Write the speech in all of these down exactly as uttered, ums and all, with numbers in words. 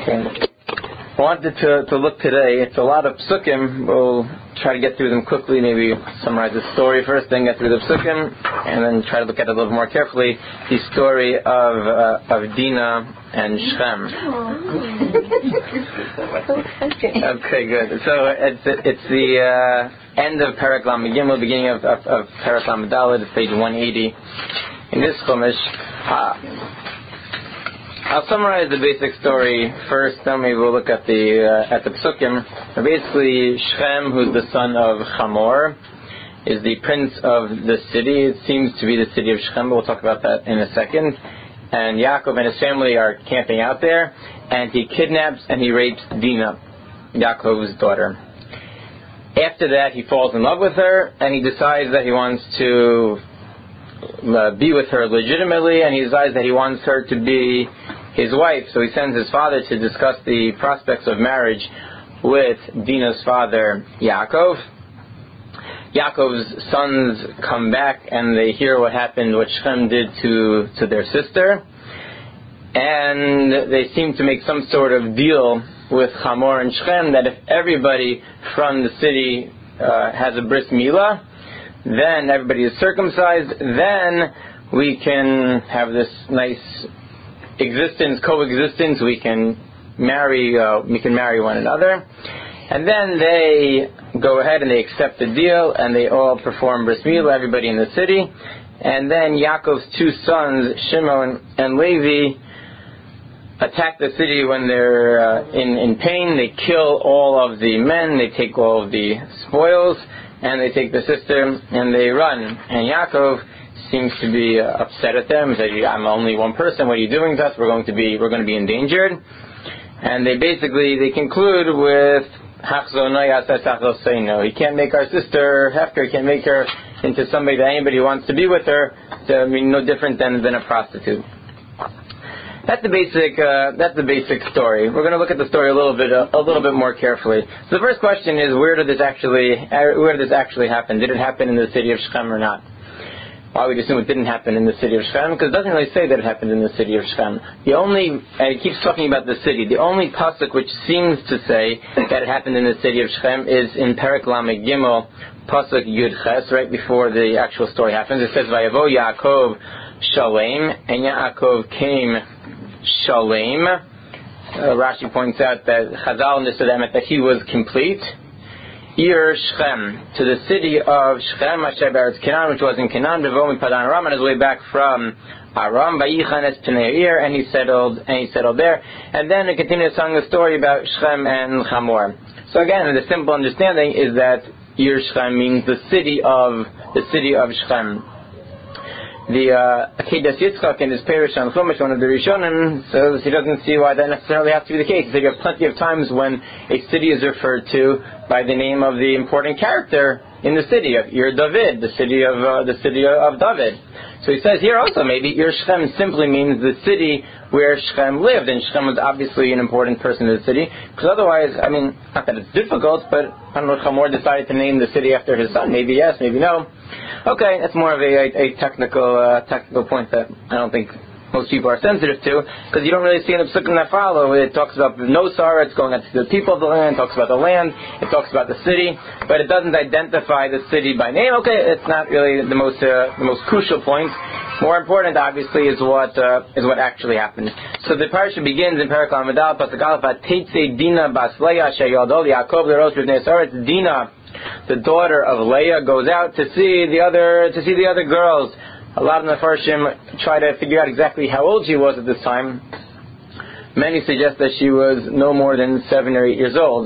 Okay. I wanted to, to look today. It's a lot of psukim. We'll try to get through them quickly, maybe summarize the story first, then get through the psukim, and then try to look at it a little more carefully. The story of uh, of Dinah and Shechem. Okay, good. So it's it's the uh, end of Perek Lamed Gimel, beginning of, of, of Perek Lamed Daled. It's page one eighty in this chumash. Uh, I'll summarize the basic story first, then maybe we'll look at the uh, at the psukim. Basically, Shechem, who's the son of Hamor, is the prince of the city. It seems to be the city of Shechem, but we'll talk about that in a second. And Yaakov and his family are camping out there, and he kidnaps and he rapes Dinah, Yaakov's daughter. After that, he falls in love with her, and he decides that he wants to uh, be with her legitimately, and he decides that he wants her to be his wife. So he sends his father to discuss the prospects of marriage with Dinah's father, Yaakov. Yaakov's sons come back and they hear what happened, what Shechem did to, to their sister. And they seem to make some sort of deal with Hamor and Shechem that if everybody from the city uh, has a bris milah, then everybody is circumcised, then we can have this nice existence, coexistence, we can marry, uh, we can marry one another. And then they go ahead and they accept the deal, and they all perform bris milah, everybody in the city. And then Yaakov's two sons, Shimon and Levi, attack the city when they're uh, in, in pain. They kill all of the men, they take all of the spoils, and they take the sister and they run. And Yaakov seems to be uh, upset at them. He says, "I'm only one person. What are you doing to us? We're going to be we're going to be endangered." And they basically they conclude with He can't make our sister hefker. He can't make her into somebody that anybody wants to be with her. So, I mean, no different than than a prostitute. That's the basic. Uh, that's the basic story. We're going to look at the story a little bit, uh, a little bit more carefully. So the first question is, where did this actually, uh, where did this actually happen? Did it happen in the city of Shechem or not? Why would we assume it didn't happen in the city of Shechem? Because it doesn't really say that it happened in the city of Shechem. The only, and it keeps talking about the city. The only pasuk which seems to say that it happened in the city of Shechem is in Perek Lamed Gimel, pasuk Yud Ches, right before the actual story happens. It says, "Vayavo Yaakov Shalem," and Yaakov came Shalem. Uh, Rashi points out that Chazal understood that meant that he was complete. Ir Shechem, to the city of Shechem, Asher Be'eretz Canaan, which was in Canaan, Bevomi Padan Aram, on his way back from Aram, Vayichanes Pnei Ir, and he settled, and he settled there. And then it continues telling the story about Shechem and Hamor. So again, the simple understanding is that Ir Shechem means the city of the city of Shechem. The uh, Akedas Yitzchak in his Perish on Chumash, one of the Rishonim, says he doesn't see why that necessarily has to be the case. He said you have plenty of times when a city is referred to by the name of the important character in the city of Ir David, the city of uh, the city of David. So he says here also maybe Ir Shechem simply means the city where Shechem lived, and Shechem was obviously an important person in the city. Because otherwise, I mean, not that it's difficult, but I don't know if Hamor decided to name the city after his son. Maybe yes, maybe no. Okay, that's more of a, a, a technical uh, technical point that I don't think most people are sensitive to, because you don't really see in the psukim that follow. It talks about the Nosar, it's going out to the people of the land, it talks about the land, it talks about the city, but it doesn't identify the city by name. Okay, it's not really the most uh, the most crucial point. More important, obviously, is what uh, is what actually happened. So the parasha begins in Perek Lamed Daled, pasuk Aleph, Teitze Dinah bas Leah asher yaldol Yaakov leros b'nei Esaretz. Dinah, the daughter of Leah, goes out to see the other to see the other girls. A lot of the Mefarshim try to figure out exactly how old she was at this time. Many suggest that she was no more than seven or eight years old.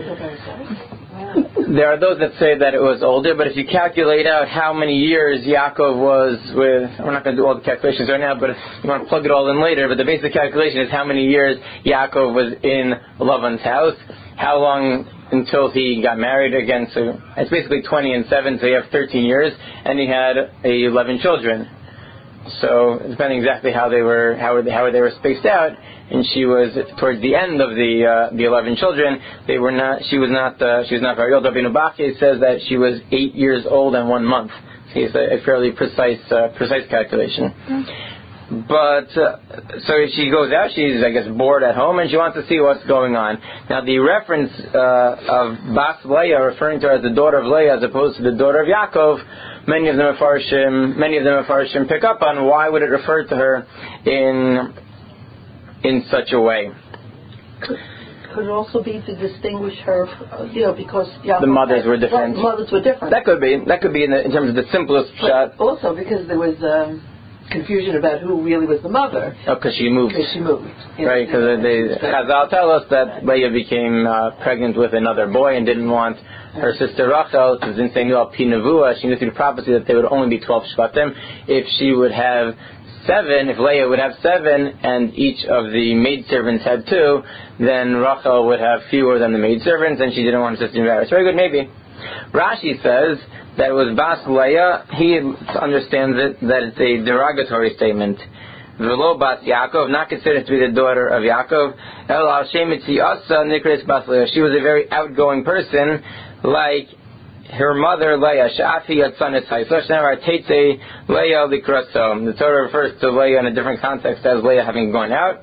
There are those that say that it was older, but if you calculate out how many years Yaakov was with, we're not going to do all the calculations right now, but if you want to plug it all in later, but the basic calculation is how many years Yaakov was in Lavan's house, how long until he got married again. So it's basically twenty and seven, so you have thirteen years, and he had eleven children. So depending exactly how they were how they, how they were spaced out, and she was towards the end of the uh, the eleven children. They were not. She was not. Uh, she was not very old. Rabbeinu Bachya says that she was eight years old and one month. So it's a, a fairly precise uh, precise calculation. Mm-hmm. But, uh, so she goes out, she's, I guess, bored at home, and she wants to see what's going on. Now, the reference uh, of Bas Leah, referring to her as the daughter of Leah as opposed to the daughter of Yaakov, many of the Mefarshim, many of the Mefarshim pick up on why would it refer to her in in such a way. Could, could it also be to distinguish her, you know, because Yaakov the mothers were different. The mothers were different. That could be. That could be in, the, in terms of the simplest but shot. Also because there was um, confusion about who really was the mother. Oh, because she moved. Because she moved. You right, because they Chazal tell us that Leah became uh, pregnant with another boy and didn't want her sister Rachel, because in saying al pi nevuah, she knew through the prophecy that there would only be twelve shvatim. If she would have seven, if Leah would have seven, and each of the maidservants had two, then Rachel would have fewer than the maidservants, and she didn't want her sister to be married. Very good, maybe. Rashi says that it was Bas Leah. He understands it that it's a derogatory statement. V'lo Bas Yaakov, not considered to be the daughter of Yaakov. El al shem mitziasa nikres Bas Leah. She was a very outgoing person, like her mother Leah. Sha'afi yatzanis ha'yislah shnevar teitze Leah likraso. The Torah refers to Leah in a different context as Leah having gone out.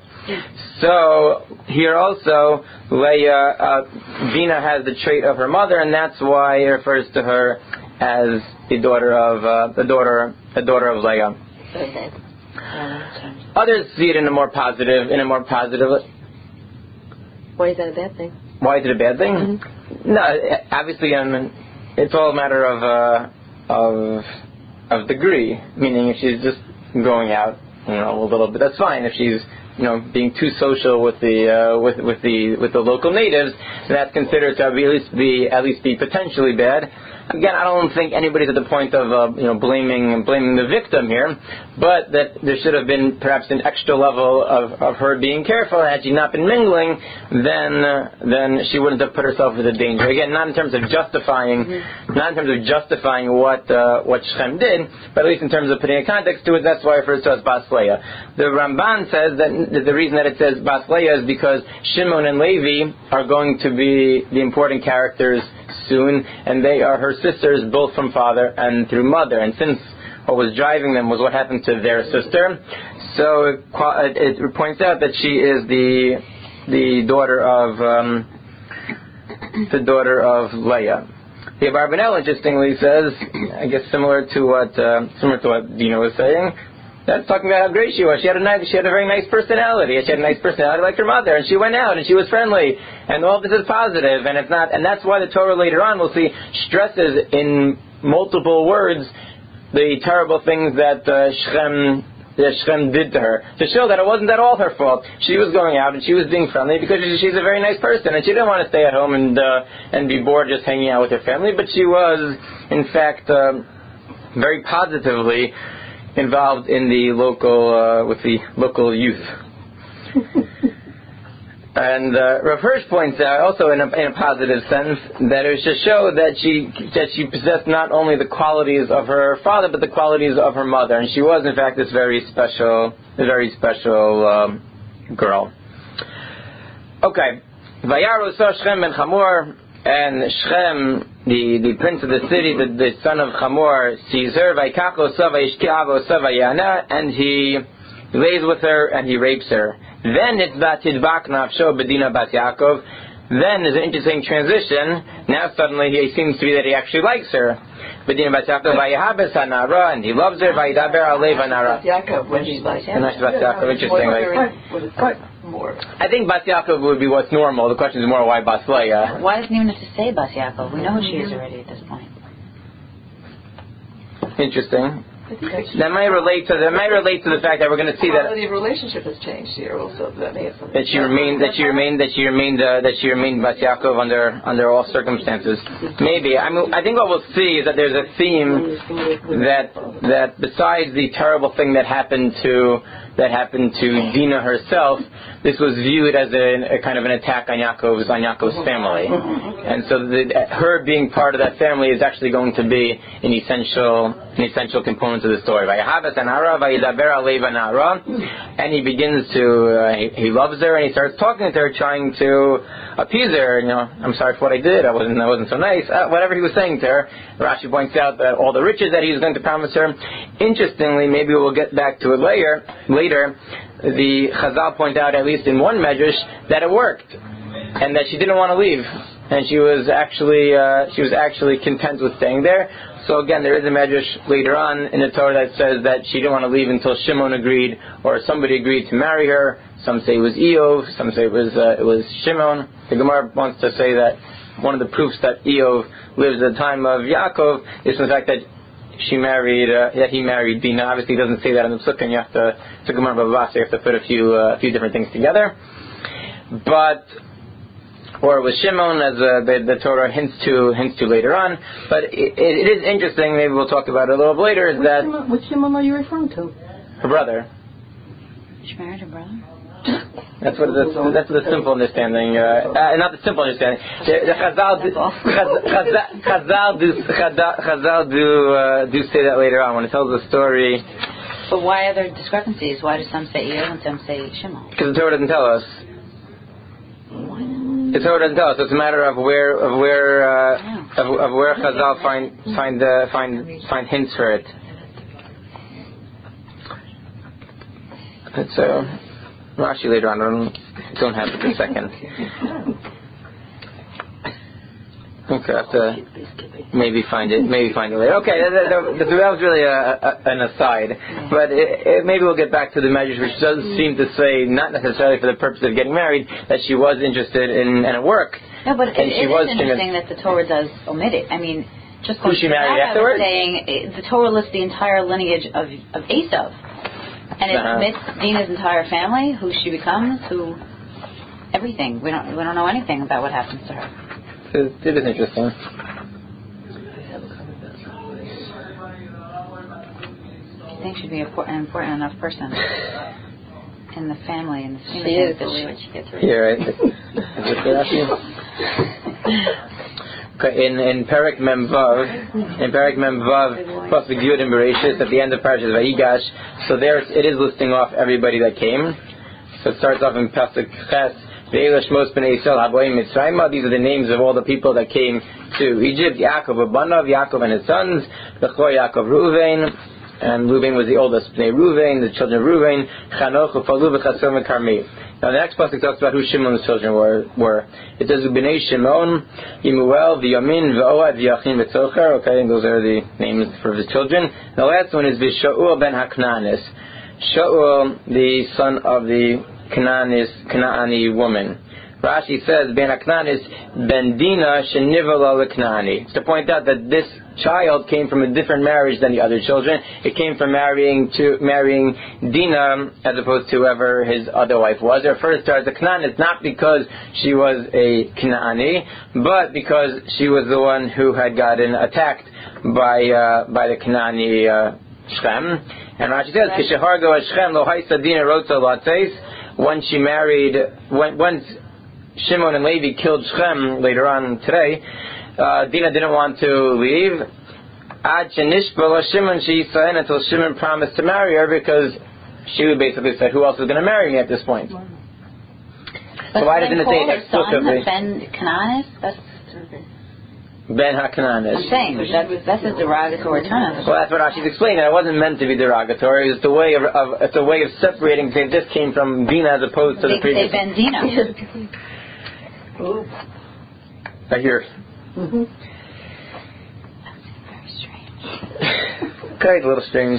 So here also Leah, uh, Dina has the trait of her mother, and that's why it refers to her as the daughter of uh, the daughter, the daughter of Leah. Okay. Others see it in a more positive, in a more positive. Why is that a bad thing? Why is it a bad thing? Mm-hmm. No, obviously, um, it's all a matter of uh, of of degree. Meaning, if she's just going out, you know, a little bit, that's fine. If she's, you know, being too social with the uh, with with the with the local natives, that's considered to be at least be at least be potentially bad. Again, I don't think anybody's at the point of uh, you know blaming blaming the victim here, but that there should have been perhaps an extra level of, of her being careful. Had she not been mingling, then uh, then she wouldn't have put herself in the danger. Again, not in terms of justifying, mm-hmm. not in terms of justifying what uh, what Shechem did, but at least in terms of putting a context to it. That's why it refers to as Bas Leah. The Ramban says that the reason that it says Bas Leah is because Shimon and Levi are going to be the important characters soon, and they are her sisters both from father and through mother, and since what was driving them was what happened to their sister, so it, it points out that she is the the daughter of um, the daughter of Leah. The Abarbanel interestingly says, I guess similar to what uh, similar to what Dina was saying, that's talking about how great she was. She had a nice, she had a very nice personality. She had a nice personality like her mother, and she went out and she was friendly, and all this is positive. And it's not, and that's why the Torah later on we'll see stresses in multiple words the terrible things that uh, Shechem that Shechem did to her, to show that it wasn't at all her fault. She was going out and she was being friendly because she's a very nice person, and she didn't want to stay at home and uh, and be bored just hanging out with her family. But she was, in fact, uh, very positively involved in the local uh, with the local youth. And uh, Rav Hirsch points out, also in a, in a positive sense, that it was to show that she that she possessed not only the qualities of her father, but the qualities of her mother, and she was in fact this very special, very special um, girl. Okay, Vayaru Shechem ben Chamor, and Shechem, the, the prince of the city, the, the son of Chamor, sees her, and he lays with her and he rapes her. Then it's Batidbak Nafsho Bedina Bat Yaakov. Then there's an interesting transition. Now suddenly he seems to be that he actually likes her. Bedina Bat Yaakov Vayahabes Hanara, and he loves her. Vayidaber Alev Hanara. Yaakov when he likes her. Interesting, right? More. I think Bas Yaakov would be what's normal. The question is more why Bas Leah. Why doesn't he even have to say Bas Yaakov? We know who she is already at this point. Interesting. That might relate to that might relate to the fact that we're going to see that the relationship has changed here also. That, may have that she remained that she remained that she remained uh, that she remained Bas Yaakov under under all circumstances. Maybe I mean I think what we'll see is that there's a theme that that besides the terrible thing that happened to that happened to Dina herself, this was viewed as a, a kind of an attack on Yaakov's on Yaakov's family, and so the, her being part of that family is actually going to be an essential an essential component of the story. And he begins to uh, he, he loves her, and he starts talking to her, trying to appease her. You know, I'm sorry for what I did. I wasn't I wasn't so nice. Uh, whatever he was saying to her. Rashi points out that all the riches that he was going to promise her. Interestingly, maybe we'll get back to it later. Later, the Chazal point out, at least in one medrash, that it worked, and that she didn't want to leave, and she was actually uh, she was actually content with staying there. So again, there is a medrash later on in the Torah that says that she didn't want to leave until Shimon agreed, or somebody agreed to marry her. Some say it was Eov, some say it was uh, it was Shimon. The Gemara wants to say that one of the proofs that Eov lives at the time of Yaakov is the fact that she married, uh, that he married Dina. Obviously, he doesn't say that in the Psukim. You have to, it's a Gemara Bavas, you have to put a few, uh, a few different things together. But, or it was Shimon, as uh, the, the Torah hints to, hints to later on. But it, it is interesting. Maybe we'll talk about it a little bit later. Is which that Shimon, which Shimon are you referring to? Her brother. She married her brother. That's what the, that's the simple understanding. Uh, uh, not the simple understanding. The, the Chazal, do, Chazal, Chazal do Chazal, Chazal do uh, do say that later on when it tells the story. But why are there discrepancies? Why do some say Eov and some say Shimon? Because the Torah doesn't tell us. The Torah doesn't tell us. So it's a matter of where of where uh, yeah. of, of where Chazal find find uh, find find hints for it. It's uh. Rashi later on, I don't, don't have it a second. Okay, I have to maybe find it, maybe find it later. Okay, that, that, that, that was really a, a, an aside, but it, it, maybe we'll get back to the measures, which does seem to say, not necessarily for the purpose of getting married, that she was interested in, in a work. No, but and it, she it was is interesting that the Torah does omit it. I mean, just who she married that, afterwards? I was saying, it, the Torah lists the entire lineage of, of Esav. And it uh-huh. omits Dina's entire family, who she becomes, who everything. We don't we don't know anything about what happens to her. It, it is interesting. I think she'd be a, an important enough person in the family and the she is that she, when she gets ready. Yeah, right. Is it Okay, in in Perek Mem Vav, in Perek Mem Vav, Pasuk Yud in Bereshis, at the end of Parashas Vayigash, so there it is listing off everybody that came. So it starts off in Pasuk Ches, Ve'ela Shmos Bnei Yisrael Haboim Mitzrayim. These are the names of all the people that came to Egypt. Yaakov Abanav, Yaakov and his sons, Bechor Yaakov Reuven, and Reuven was the oldest. Bnei Reuven, the children of Reuven, Chanoch, Ufalu, V'Chasor, and Carmi. Now the next pasuk talks about who Shimon's children were. were. It says Bnei Shimon, Yemuel, V'Yamin, V'Oad, V'Yachin, V'Tzocher. Okay, and those are the names for his children. The last one is V'Shaul ben Haknanis. Shaul, the son of the Canaanis, Canaani woman. Rashi says Ben Haknanis ben Dina shenivala leknaani. It's to point out that this child came from a different marriage than the other children. It came from marrying to marrying Dina as opposed to whoever his other wife was. It refers to her as a Canaanis not because she was a Canaani, but because she was the one who had gotten attacked by uh, by the Canaani uh, Shem. And Rashi says Kishahargo Shem lo haisa Dina rotza latzeis. When she married, when once Shimon and Levi killed Shem later on today, uh, Dina didn't want to leave. Ad shenishbala Shimon sheyisayin, until Shimon promised to marry her, because she basically said, "Who else is going to marry me at this point?" But so why doesn't it say explicitly? Ben Canaanis? That's Ben HaKananis. I'm saying that's that's a derogatory term. Well, that's what Rashi's explaining. It wasn't meant to be derogatory. It's a way of, of it's a way of separating. Saying this came from Dina as opposed to they the previous. They Ben Dina. I hear. Mm-hmm. That's very strange. Okay, it's a little strange.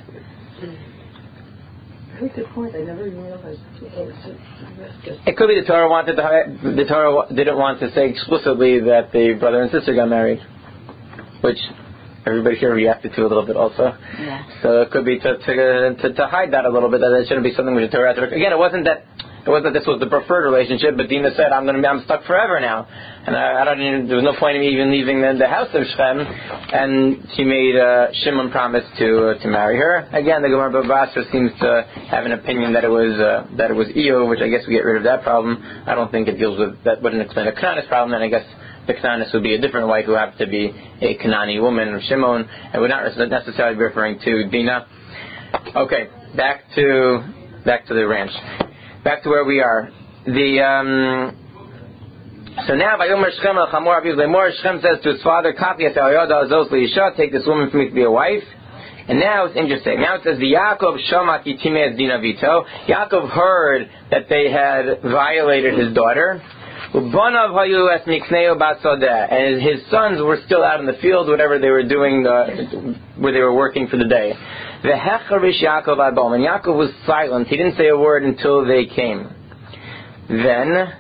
Very good point. I never even realized. It could be the Torah wanted to, the Torah didn't want to say explicitly that the brother and sister got married, which everybody here reacted to a little bit also. Yeah. So it could be to to, to to hide that a little bit, that it shouldn't be something which the Torah had to. Again, it wasn't that It wasn't that this was the preferred relationship, but Dinah said, I'm going to be, I'm stuck forever now. And I, I don't even, there was no point in me even leaving the, the house of Shechem. And she made uh, Shimon promise to uh, to marry her. Again, the Gemara Baba Basra seems to have an opinion that it was uh, that it was Eo, which I guess we get rid of that problem. I don't think it deals with, that wouldn't explain the Canaanist problem, and I guess the Canaanist would be a different wife who happened to be a Canaanite woman, or Shimon, and would not necessarily be referring to Dinah. Okay, back to back to the ranch. Back to where we are. The um, so now Vayomer Shechem el Chamor Aviv Lemor, Shechem says to his father, Kafi es Elyoda azos liisha, take this woman for me to be a wife. And now it's interesting. Now it says the Yaakov Shama ki timei Dina vito. Yaakov heard that they had violated his daughter. Ubanav hayu es mikneo basodeh, and his sons were still out in the field, whatever they were doing, uh, where they were working for the day. Vehecharish Yaakov abom, and Yaakov was silent. He didn't say a word until they came. Then,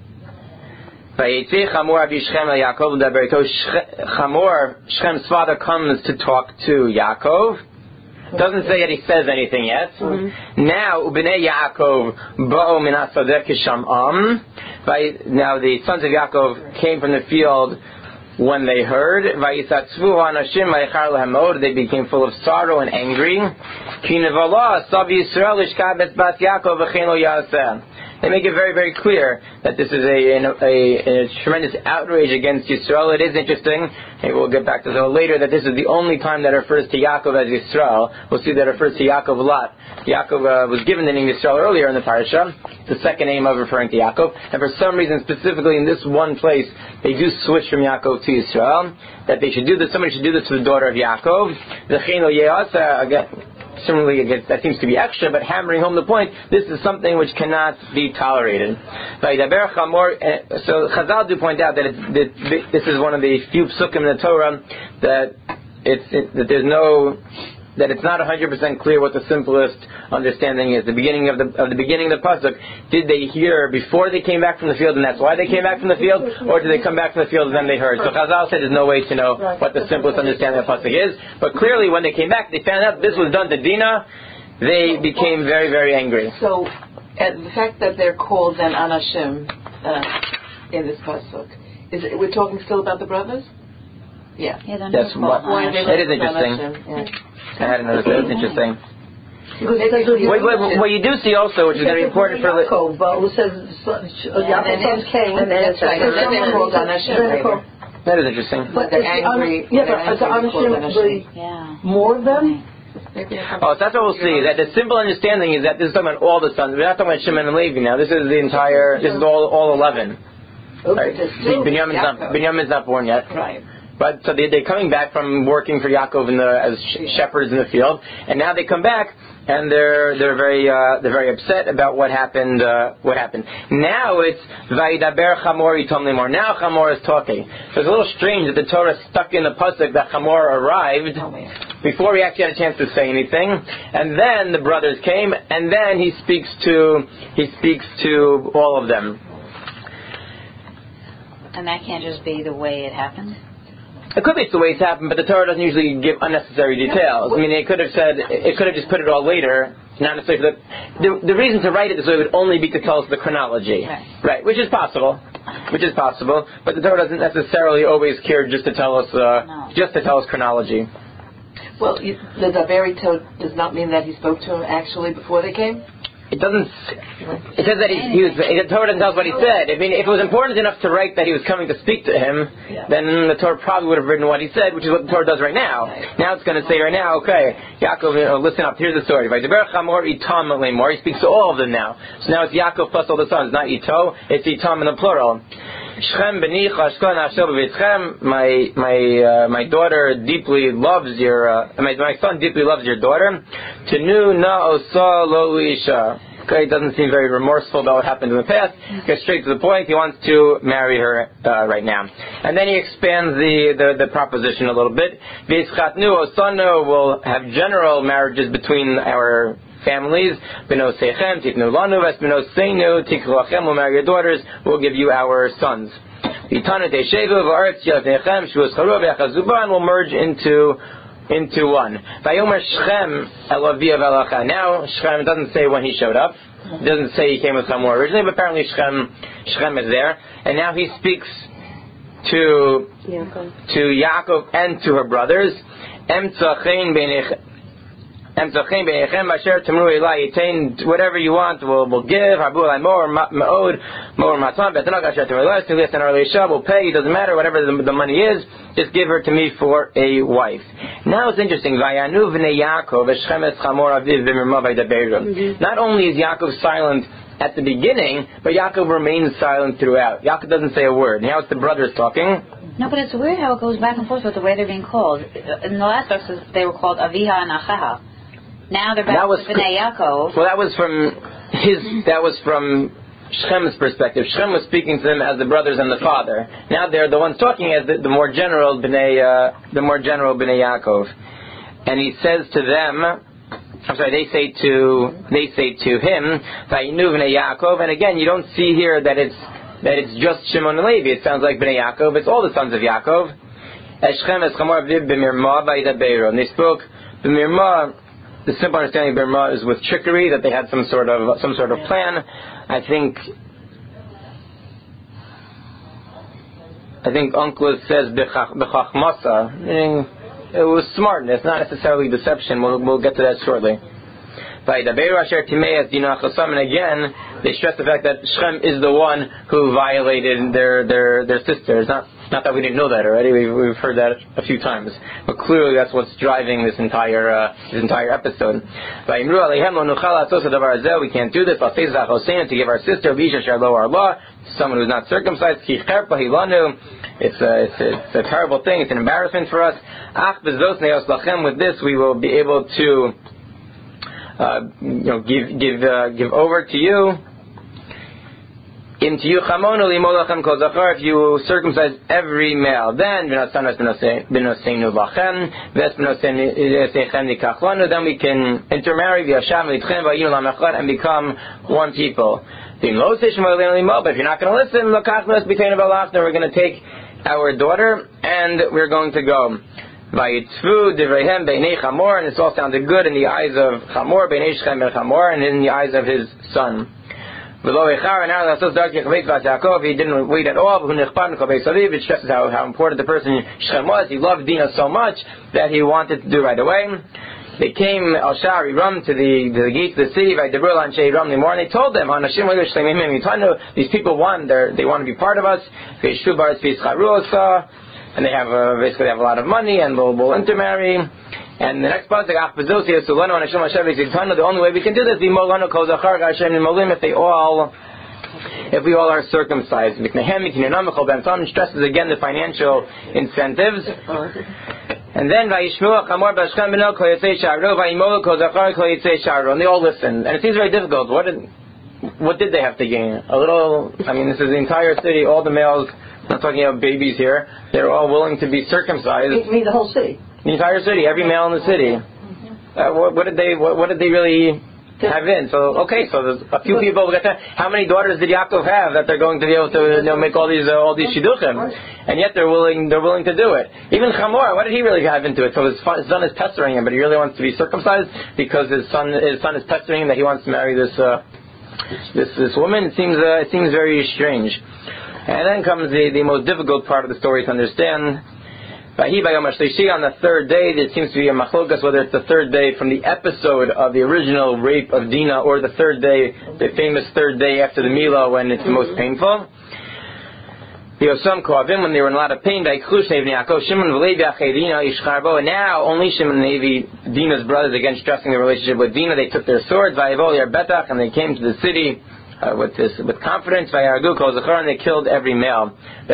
Vayetzi Chamor Avi Shechem el Yaakov l'daberito. Chamor, Shechem's father, comes to talk to Yaakov. Doesn't say that he says anything yet. Mm-hmm. Now, Ubnei Yaakov ba'o min hasadeh kisham'am. Now the sons of Yaakov came from the field when they heard. Vayisatzvu ha'anashim vayichar lehem od. They became full of sorrow and angry. Ki nevala sav Yisrael ishka bet bat Yaakov v'chein lo yaseh. They make it very, very clear that this is a, a, a, a tremendous outrage against Yisrael. It is interesting, and we'll get back to this later, that this is the only time that refers to Yaakov as Yisrael. We'll see that it refers to Yaakov a lot. Yaakov uh, was given the name Yisrael earlier in the parasha, the second name of referring to Yaakov, and for some reason, specifically in this one place, they do switch from Yaakov to Yisrael, that they should do this, somebody should do this to the daughter of Yaakov. V'chein lo ye'aseh, again, similarly, that seems to be extra, but hammering home the point, this is something which cannot be tolerated. So Chazal do point out that, it's, that this is one of the few psukim in the Torah that it's it, that there's no that it's not one hundred percent clear what the simplest understanding is. The beginning of the of the beginning of the pasuk, did they hear before they came back from the field, and that's why they came back from the field, or did they come back from the field and then they heard? So Chazal said there's no way to know what the simplest understanding of the pasuk is. But clearly, when they came back, they found out this was done to Dinah. They became very, very angry. So, and the fact that they're called then Anashim uh, in this pasuk, is it, we're talking still about the brothers? Yeah. Yeah, that's what. It is interesting. Yeah. I hadn't noticed that. It's interesting. What, what, what you do see also, which is very important for Yaakov, who says Yaakov sons came, and then they're called Anashim. That is interesting. But they're angry. Yeah, but the Anashim, more of them. Oh, so that's what we'll see. That the simple understanding is that this is talking about all the sons. We're not talking about Shimon and Levi now. This is the entire. This is all all eleven. Right? Binyamin's not Binyamin's not born yet. Right. But so they, they're coming back from working for Yaakov in the, as sh- shepherds in the field, and now they come back and they're they're very uh, they're very upset about what happened. Uh, what happened? Now it's Vayidaber Chamor Itom Lemor. Now Chamor is talking. So it's a little strange that the Torah stuck in the pasuk that Chamor arrived before he actually had a chance to say anything, and then the brothers came, and then he speaks to he speaks to all of them. And that can't just be the way it happened? It could be it's the way it's happened, but the Torah doesn't usually give unnecessary details. I mean, it could have said, it could have just put it all later, not necessarily. The, the, the reason to write it this way would only be to tell us the chronology. Right. Right, which is possible. Which is possible. But the Torah doesn't necessarily always care just to tell us, uh, no. just to tell us chronology. Well, you, the Daberi does not mean that he spoke to him actually before they came? It doesn't. It says that he, he was. The Torah doesn't tell us what he said. I mean, if it was important enough to write that he was coming to speak to him, yeah. then the Torah probably would have written what he said, which is what the Torah does right now. Right. Now it's going to say right now, okay, Yaakov, you know, listen up. Here's the story. He speaks to all of them now. So now it's Yaakov plus all the sons, not Ito. It's Itam in the plural. Shechem b'ni chashkon asher b'vitzchem. My my uh, my daughter deeply loves your. Uh, my my son deeply loves your daughter. Tenu na osa lo isha. Okay, it doesn't seem very remorseful about what happened in the past. Gets straight to the point. He wants to marry her uh, right now, and then he expands the, the, the proposition a little bit. V'yischatnu osanu will have general marriages between our families. B'no seichem tiknu lanu ves b'no seinu tiknu lachem. We'll marry your daughters. We'll give you our sons. V'tanu teishevu v'aretz yavnechem shvus charu v'yachazuba, and we'll merge into into one. Vayomer Shechem el aviv elacha. Now Shechem doesn't say when he showed up. It doesn't say he came with Hamor originally, but apparently Shechem, Shechem is there. And now he speaks to Yaakov. to Yaakov and to her brothers. Whatever you want, we'll, we'll give. We'll pay. It doesn't matter. Whatever the, the money is, just give her to me for a wife. Now it's interesting. Mm-hmm. Not only is Yaakov silent at the beginning, but Yaakov remains silent throughout. Yaakov doesn't say a word. Now it's the brothers talking. No, but it's weird how it goes back and forth with the way they're being called. In the last verses, they were called Aviha and Achaha. Now they're back that was with Bnei Yaakov. Well, that was from his. That was from Shechem's perspective. Shechem was speaking to them as the brothers and the father. Now they're the ones talking as the, the more general Bnei, uh, the more general Bnei Yaakov. And he says to them, I'm sorry, they say to they say to him, Vayinu Bnei Yaakov. And again, you don't see here that it's that it's just Shimon and Levi. It sounds like Bnei Yaakov. It's all the sons of Yaakov. And they spoke b'mirma. The simple understanding of b'mirma is with trickery, that they had some sort of some sort of plan. I think I think Onkelos says b'chachmasa, meaning it was smartness, not necessarily deception. We'll, we'll get to that shortly. And again, they stress the fact that Shechem is the one who violated their their their sister. It's not not that we didn't know that already. We've, we've heard that a few times, but clearly that's what's driving this entire uh, this entire episode. We can't do this. To give our sister someone who's not circumcised. It's a, it's, a, it's a terrible thing. It's an embarrassment for us. With this, we will be able to uh, you know, give give uh, give over to you. If you circumcise every male, then then we can intermarry and become one people. But if you're not going to listen, then we're going to take our daughter and we're going to go. And this all sounded good in the eyes of Hamor, and in the eyes of his son. He didn't wait at all. It stresses how, how important the person Shechem was. He loved Dinah so much that he wanted to do right away. They came al Shari Ram to the, the gates of the city. They told them, these people want, they want to be part of us. And they have uh, basically have a lot of money, and we'll, we'll intermarry. And the next part, the only way we can do this is if they all, if we all are circumcised. Stresses again the financial incentives. And then and they all listened. And it seems very difficult. What did what did they have to gain? A little. I mean, this is the entire city. All the males. I'm not talking about babies here. They're all willing to be circumcised. You mean the whole city? The entire city, every male in the city. Uh, what, what did they? What, what did they really have in? So okay, so there's a few people. How many daughters did Yaakov have that they're going to be able to, you know, make all these uh, all these shidduchim? And yet they're willing. They're willing to do it. Even Hamor, what did he really have into it? So his, his son is pestering him, but he really wants to be circumcised because his son his son is pestering him that he wants to marry this uh, this this woman. It seems uh, it seems very strange. And then comes the, the most difficult part of the story to understand. On the third day, there seems to be a machlokas, whether it's the third day from the episode of the original rape of Dinah, or the third day, the famous third day after the Milah, when it's the most painful. When they were in a lot of pain, and now only Shimon and Levi, Dinah's brothers, again stressing the relationship with Dinah, they took their swords, and they came to the city. Uh, with this, with confidence, and they killed every male.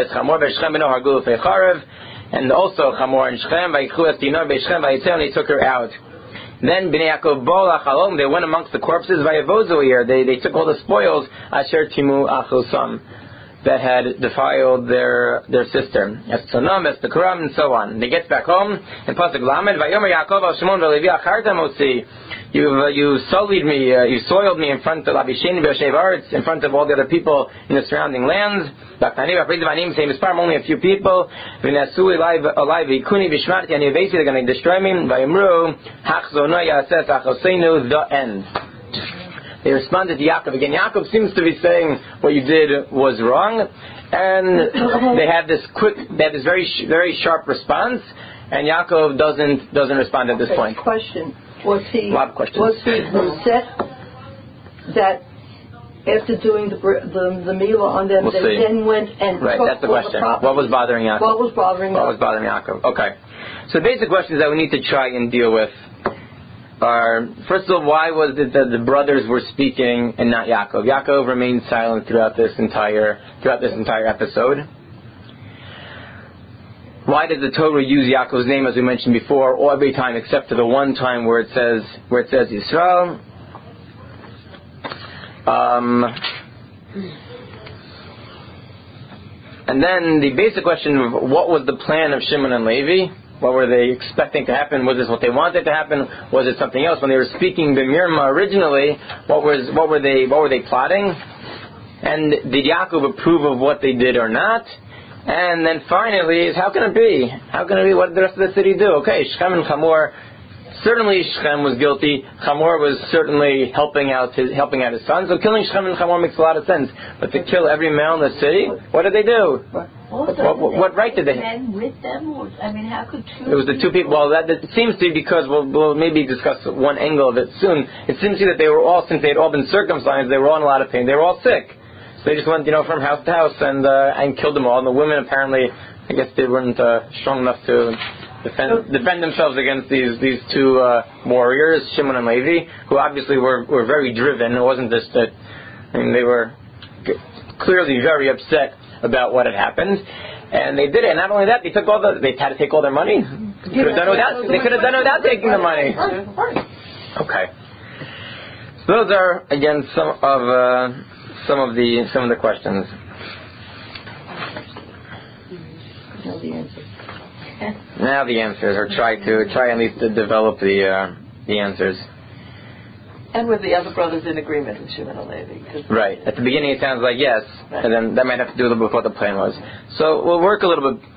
And also Hamor and Shechem, and they took her out. Then Bnei Yaakov they went amongst the corpses. They they took all the spoils asher timu achosam that had defiled their their sister, Estonam, Estakaram, and so on. They get back home and pasuk lamed vayomer Yaakov al Shimon v'Levi achartam osi. You uh, you sullied me, uh, you soiled me in front of Abisheni Be'Shev Aretz, in front of all the other people in the surrounding lands. Same as Parm, only a few people. V'Nasu alive alive v'Ikuni v'Shmarti and Yevesi, they're going to destroy me. V'Yimru Hachzono Yases Achosenu, the end. They responded to Yaakov again. Yaakov seems to be saying what you did was wrong, and they had this quick, they had this very, very sharp response, and Yaakov doesn't doesn't respond at this okay, point. Question: Was he a lot of questions. was he upset that after doing the the, the meal on them, we'll they see. then went and right? took That's the all question. The what was bothering Yaakov? What was bothering? What Yaakov? was bothering Yaakov? Okay. So the basic questions that we need to try and deal with are, first of all, why was it that the brothers were speaking and not Yaakov? Yaakov remained silent throughout this entire throughout this entire episode. Why did the Torah use Yaakov's name, as we mentioned before, all every time except for the one time where it says where it says Yisrael? Um, and then the basic question of what was the plan of Shimon and Levi? What were they expecting to happen? Was this what they wanted to happen? Was it something else? When they were speaking B'mirma originally, what was what were they what were they plotting? And did Yaakov approve of what they did or not? And then finally is how can it be? How can it be? What did the rest of the city do? Okay, Shechem and Hamor. Certainly Shechem was guilty. Hamor was certainly helping out his helping out his son. So killing Shechem and Hamor makes a lot of sense. But to kill every male in the city, what did they do? Also, what, what, what right did they have? Men with them? Or, I mean, how could two? It was the two people. Well, that, that seems to be because we'll, we'll maybe discuss one angle of it soon. It seems to be that they were all, since they had all been circumcised, they were all in a lot of pain. They were all sick. So they just went, you know, from house to house and uh, and killed them all. And the women apparently, I guess, they weren't uh, strong enough to defend defend themselves against these these two uh, warriors, Shimon and Levi, who obviously were were very driven. It wasn't just that. I mean, they were clearly very upset about what had happened, and they did it. And not only that, they took all the they had to take all their money. They could have done it without. They could have done it without taking the money. Okay. So those are again some of. Uh, Some of the some of the questions. Now the answers. Now the answers, or try to try at least to develop the uh, the answers. And were the other brothers in agreement with Shimon and Levi? Right. At the beginning, it sounds like yes, right. And then that might have to do a little bit with what the plan was. So we'll work a little bit.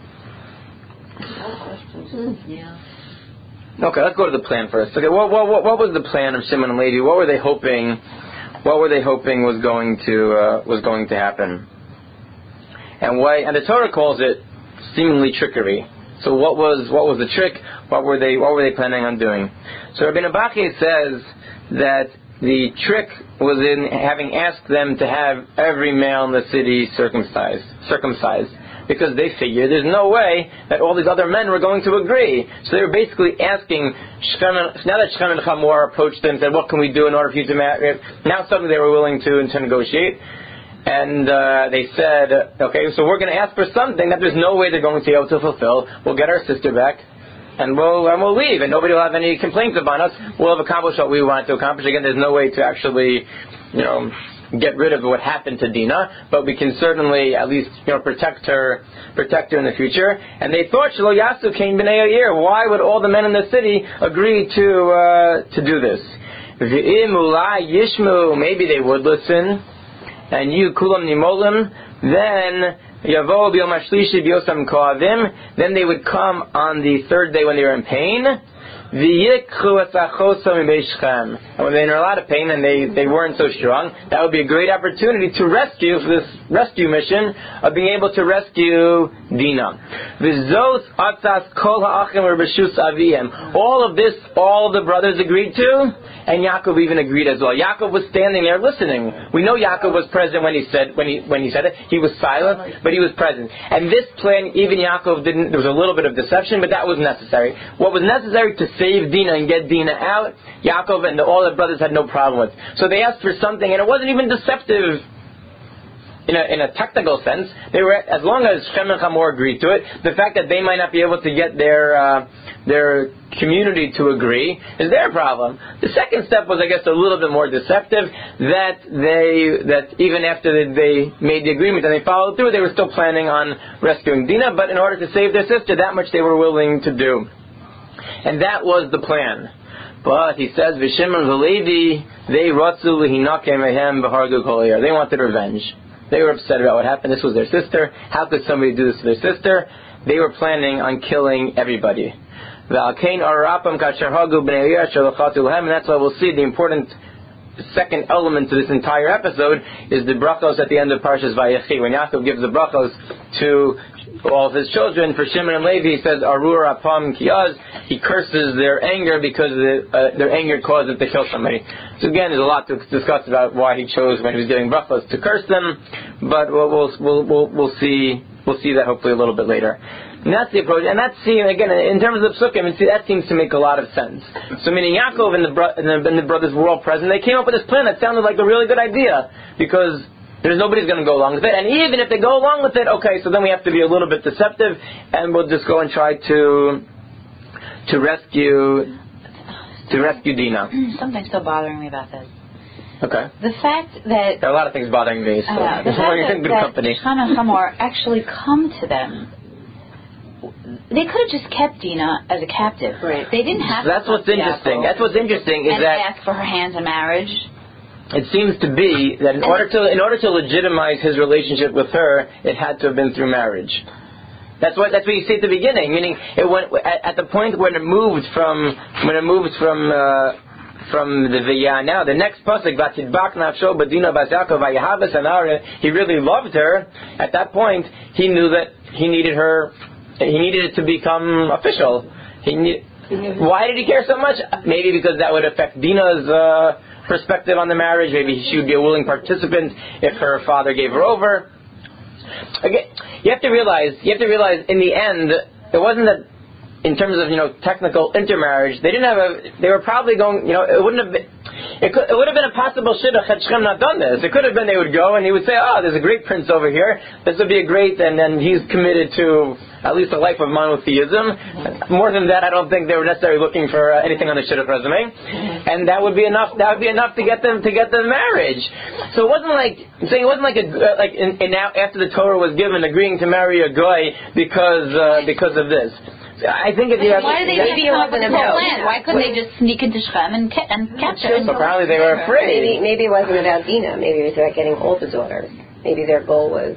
Mm, yeah. Okay, let's go to the plan first. Okay, what what what was the plan of Shimon and Levi? What were they hoping? What were they hoping was going to uh, was going to happen? And why? And the Torah calls it seemingly trickery. So what was what was the trick? What were they What were they planning on doing? So Rabbeinu Bachya says that the trick was in having asked them to have every male in the city circumcised, circumcised, because they figured there's no way that all these other men were going to agree. So they were basically asking Shechem, now that Shechem and Hamor approached them and said, what can we do in order for you to marry? Now suddenly they were willing to, to negotiate. And uh, they said, okay, so we're going to ask for something that there's no way they're going to be able to fulfill. We'll get our sister back, and we'll and we'll leave, and nobody will have any complaints about us. We'll have accomplished what we wanted to accomplish. Again, there's no way to actually, you know, get rid of what happened to Dinah, but we can certainly at least, you know, protect her, protect her in the future. And they thought, Shelo Yasu Kain B'nei Yair. Why would all the men in the city agree to uh, to do this? V'im ulai yishmu. Maybe they would listen. And you kulam nimolim. Then yavo b'yom hashlishi b'yosam koavim. Then they would come on the third day when they were in pain. And when they're in a lot of pain and they, they weren't so strong, that would be a great opportunity to rescue, for this rescue mission of being able to rescue Dinah. All of this, all the brothers agreed to, and Yaakov even agreed as well. Yaakov was standing there listening. We know Yaakov was present when he said when he when he said it. He was silent, but he was present. And this plan, even Yaakov didn't. There was a little bit of deception, but that was necessary. What was necessary to save Dinah and get Dinah out, Yaakov and the, all the brothers had no problem with. So they asked for something, and it wasn't even deceptive. In a, in a technical sense, they were, as long as Shechem and Hamor agreed to it, the fact that they might not be able to get their uh, their community to agree is their problem. The second step was, I guess, a little bit more deceptive, that they that even after they made the agreement and they followed through, they were still planning on rescuing Dinah, but in order to save their sister, that much they were willing to do. And that was the plan. But he says, V'Shimon v'Levi, they ratzu l'hinakem mehem b'hargu kol yair. They wanted revenge. They were upset about what happened. This was their sister. How could somebody do this to their sister? They were planning on killing everybody. And that's why we'll see the important second element to this entire episode is the brachos at the end of Parshas Vayechi. When Yaakov gives the brachos to all of his children, for Shimon and Levi, he says, Arur apam kiyaz, he curses their anger because the, uh, their anger caused them to kill somebody. So again, there's a lot to discuss about why he chose when he was giving brachos to curse them, but we'll, we'll, we'll, we'll see we'll see that hopefully a little bit later. And that's the approach, and that's, see, again, in terms of psukim, that seems to make a lot of sense. So meaning Yaakov and the, bro- and, the, and the brothers were all present, they came up with this plan that sounded like a really good idea, because there's nobody's going to go along with it, and even if they go along with it, okay, so then we have to be a little bit deceptive, and we'll just go and try to to rescue to rescue Dinah. Something's still bothering me about this. Okay. The fact that there are a lot of things bothering me, so uh, the fact you're in good that, company. that Shechem and Hamor actually come to them. They could have just kept Dinah as a captive. Right. They didn't have so that's to what's interesting. That's what's interesting is and that ask for her hands in marriage. It seems to be that in order to in order to legitimize his relationship with her, it had to have been through marriage. That's what that's what you see at the beginning. Meaning, it went at, at the point when it moved from when it moved from uh, from the Vayah. Now the next pasuk, Vatidbak nafsho b'Dina bas Yaakov vayahavas anara. He really loved her. At that point, he knew that he needed her. He needed it to become official. He need, why did he care so much? Maybe because that would affect Dina's uh, perspective on the marriage. Maybe she would be a willing participant if her father gave her over. Again, you have to realize. You have to realize. In the end, it wasn't that. In terms of, you know, technical intermarriage, they didn't have a. They were probably going. You know, it wouldn't have been. It, could, it would have been a possible shidduch had Shechem not done this. It could have been they would go and he would say, "Oh, there's a great prince over here. This would be a great," and then he's committed to at least a life of monotheism. Mm-hmm. More than that, I don't think they were necessarily looking for uh, anything on the shidduch resume, mm-hmm. and that would be enough. That would be enough to get them to get the marriage. So it wasn't like I'm saying it wasn't like a uh, like in, in now after the Torah was given, agreeing to marry a goy because uh, because of this. I think if you have, why did they maybe come up with a plan? Why couldn't they just sneak into Shechem and, ca- and capture him? So probably they were afraid. Maybe, maybe it wasn't about Dinah. Maybe it was about getting all the daughters. Maybe their goal was.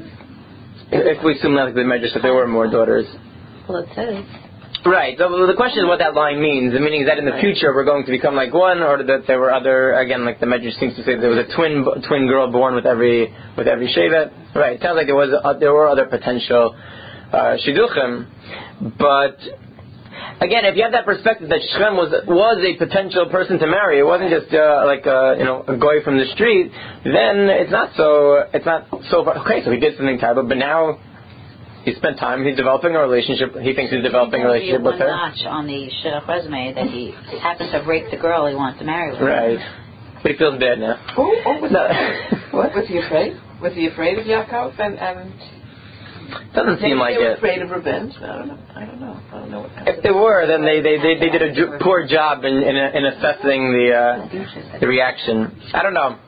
If we assume that the measure that there were more daughters. Well, it says. Right. So the question is what that line means. The meaning is that in the future we're going to become like one, or that there were other. Again, like the measure seems to say there was a twin twin girl born with every with every shevet. Right. It sounds like there was uh, there were other potential uh, shidduchim. But again, if you have that perspective that Shechem was was a potential person to marry, it wasn't just uh, like a, you know a goy from the street, then it's not so it's not so okay. So he did something terrible, but now he spent time. He's developing a relationship. He thinks he's developing a relationship with her. Notch on the shidduch resume that he happened to rape the girl he wants to marry with. Right, but he feels bad now. Oh, oh was, no. What was he afraid? Was he afraid of Yaakov and and? Doesn't seem like they were it. Afraid of revenge? I don't know. I don't know. I don't know what kind if they were, then they they, they, they did a ju- poor job in in, in assessing the uh, the reaction. I don't know.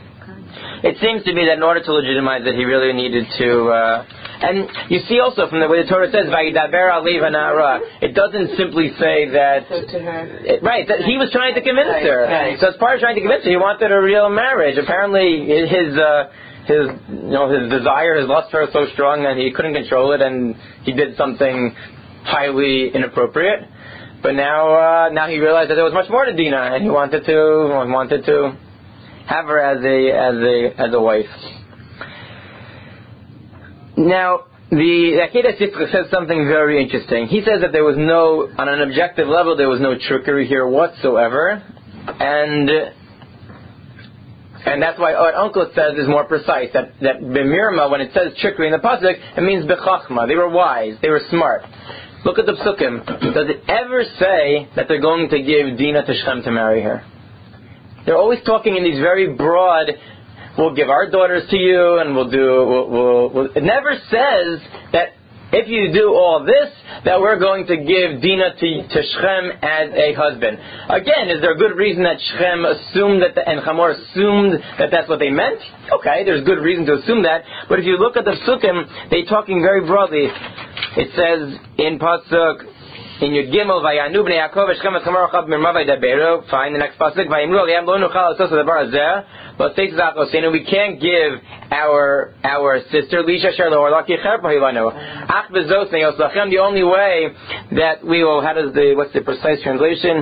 It seems to be that in order to legitimize it, he really needed to. Uh, and you see also from the way the Torah says, "Vayidaber aliv hana'ara," it doesn't simply say that. So to her. It, right. That he was trying to convince right, her. Right. So as part of trying to convince her, he wanted a real marriage. Apparently, his. Uh, His, you know, his desire, his lust for her was so strong that he couldn't control it, and he did something highly inappropriate. But now, uh, now he realized that there was much more to Dinah, and he wanted to, wanted to have her as a, as a, as a wife. Now, the Akedah Yitzchak says something very interesting. He says that there was no, on an objective level, there was no trickery here whatsoever, and. And that's why what Uncle says is more precise. That that b'mirma, when it says trickery in the pasuk, it means b'chachma. They were wise. They were smart. Look at the psukim. Does it ever say that they're going to give Dinah to Shechem to marry her? They're always talking in these very broad. We'll give our daughters to you, and we'll do. We'll, we'll, we'll. It never says that if you do all this, that we're going to give Dinah to, to Shechem as a husband. Again, is there a good reason that Shechem assumed that, the, and Hamor assumed that that's what they meant? Okay, there's good reason to assume that. But if you look at the Psukim, they're talking very broadly. It says in Pasuk, in Yud Gimel, Vayanu b'nei Yaakov Shechem et Hamor achad b'mirma vaydaberu. Fine, the next Pasuk, Vayimru aliyam lo nuchal asos hadavar hazeh. But we can't give our our sister Lisha Sharlo or Laki Cherpa Hilano. Ach bezos neyoslachem. The only way that we will, how does the what's the precise translation?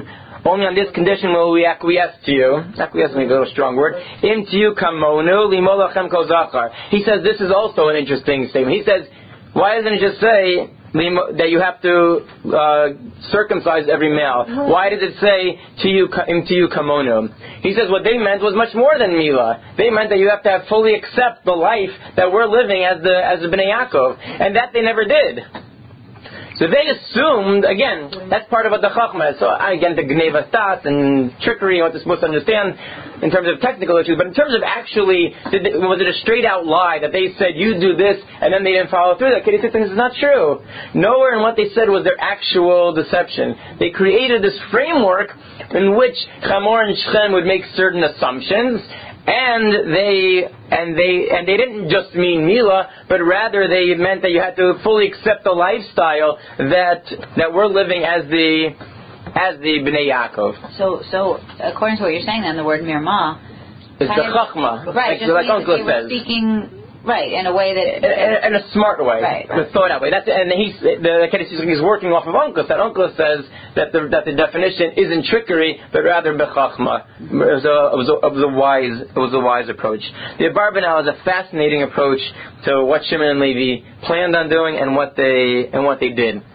Only on this condition will we acquiesce to you. Acquiesce is a little strong word. Im to you kamonu limolachem kol zachar. He says this is also an interesting statement. He says, why doesn't it just say that you have to uh, circumcise every male? Why does it say to you, to you kamonu? He says what they meant was much more than Mila. They meant that you have to have fully accept the life that we're living as the as the Bnei Yaakov, and that they never did. So they assumed, again, that's part of what the Chachma is. So again, the Gneva Stas and trickery, what they're supposed to understand in terms of technical issues, but in terms of actually, did they, was it a straight out lie that they said, you do this, and then they didn't follow through? That Katie said, this is not true. Nowhere in what they said was their actual deception. They created this framework in which Hamor and Shechem would make certain assumptions, and they and they and they didn't just mean Mila, but rather they meant that you had to fully accept the lifestyle that that we're living as the as the Bnei Yaakov. So, so according to what you're saying, then the word Mirma is the Chachma, right? Like, Just like means Uncle that they says. were speaking. Right, in a way that... In, in, in a smart way. Right. In a thought out way. That's, and he's, the, he's working off of Uncle. That Uncle says that the, that the definition isn't trickery, but rather bechachma. It was a, it was a, it was a wise, it was a wise approach. The Abarbanel is a fascinating approach to what Shimon and Levi planned on doing and what they, and what they did.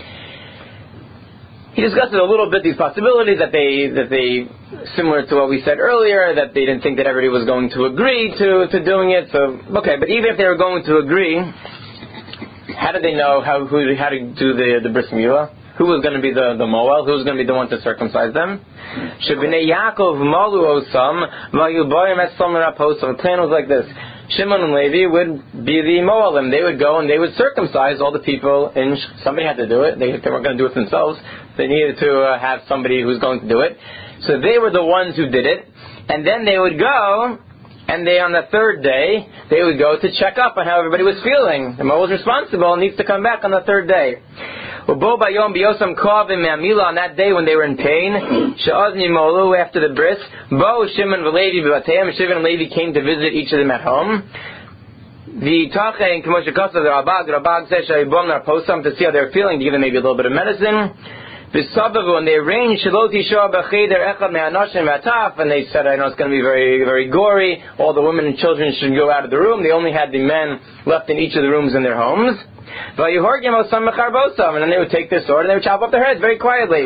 He discusses a little bit these possibilities that they that they similar to what we said earlier, that they didn't think that everybody was going to agree to, to doing it. So okay, but even if they were going to agree, how did they know how who how to do the the bris milah? Who was going to be the the moel? Who was going to be the one to circumcise them? Shebnei Yaakov malu osam vayubayim esom raposam. The plan was like this: Shimon and Levi would be the moelim. They would go and they would circumcise all the people. And somebody had to do it. They, they weren't going to do it themselves. They needed to uh, have somebody who's going to do it. So they were the ones who did it. And then they would go, and they on the third day they would go to check up on how everybody was feeling. The moel was responsible and needs to come back on the third day. On that day when they were in pain, after the bris, Bo Shimon and Levi Shimon and Levi came to visit each of them at home. The Tachen Kamoshikasa, the Rabag, the Rabag says Shaibom Narposam to see how they're feeling, to give them maybe a little bit of medicine. V'sabavu, and they arranged Shaloti Shah B'Cheder Echad Me'anoshim Ataf, and they said, I know it's going to be very, very gory. All the women and children should go out of the room. They only had the men left in each of the rooms in their homes. And then they would take their sword and they would chop up their heads very quietly.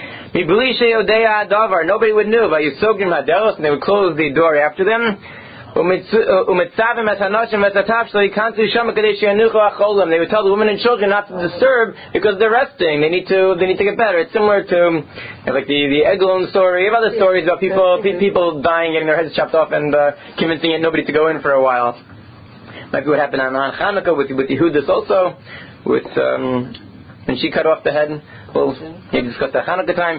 Nobody would know. And they would close the door after them. They would tell the women and children not to disturb because they're resting. They need to. They need to get better. It's similar to like the the Eglon story. You have other stories about people people dying, getting their heads chopped off, and uh, convincing nobody to go in for a while. Might be what happened on Hanukkah with with Yehudis also, with um, when she cut off the head. Well, we discussed that Hanukkah time.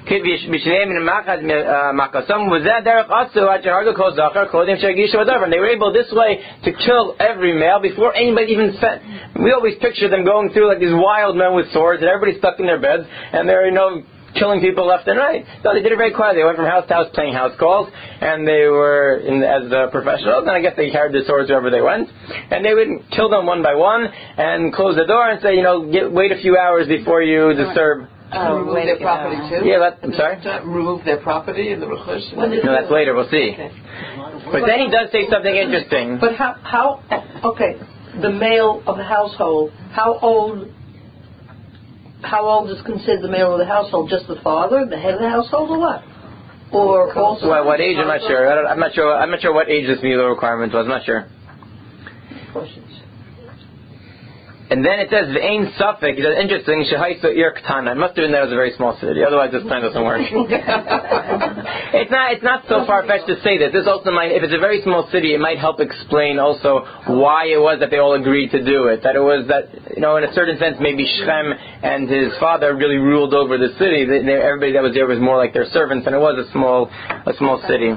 And they were able this way to kill every male before anybody even said. We always picture them going through like these wild men with swords, and everybody's stuck in their beds, and they're you know. killing people left and right. No, they did it very quietly. They went from house to house playing house calls, and they were in, as uh, professionals, and I guess they carried the swords wherever they went, and they would kill them one by one and close the door and say, you know, get, wait a few hours before you disturb. Uh, remove their property too? Yeah, that, I'm sorry? Remove their property in the Rechush? No, that's later. We'll see. Okay. But then he does say something interesting. But how, how, okay, the male of the household, how old... How old is considered the male of the household? Just the father, the head of the household, or what? Or also? Well, what age? I'm not sure. I don't, I'm not sure. I'm not sure what age this milah requirement was. I'm not sure. Questions. And then it says v'ein safek. It says interesting. Shehaisu ir ktana. It must have been that it was a very small city. Otherwise, this plan doesn't work. It's not. It's not so far fetched to say this. This also might. If it's a very small city, it might help explain also why it was that they all agreed to do it. That it was that you know, in a certain sense, maybe Shechem and his father really ruled over the city. They, they, everybody that was there was more like their servants, and it was a small, a small city.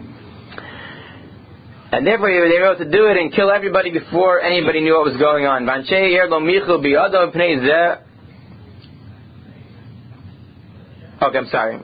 And therefore they were able to do it and kill everybody before anybody knew what was going on. Okay, I'm sorry.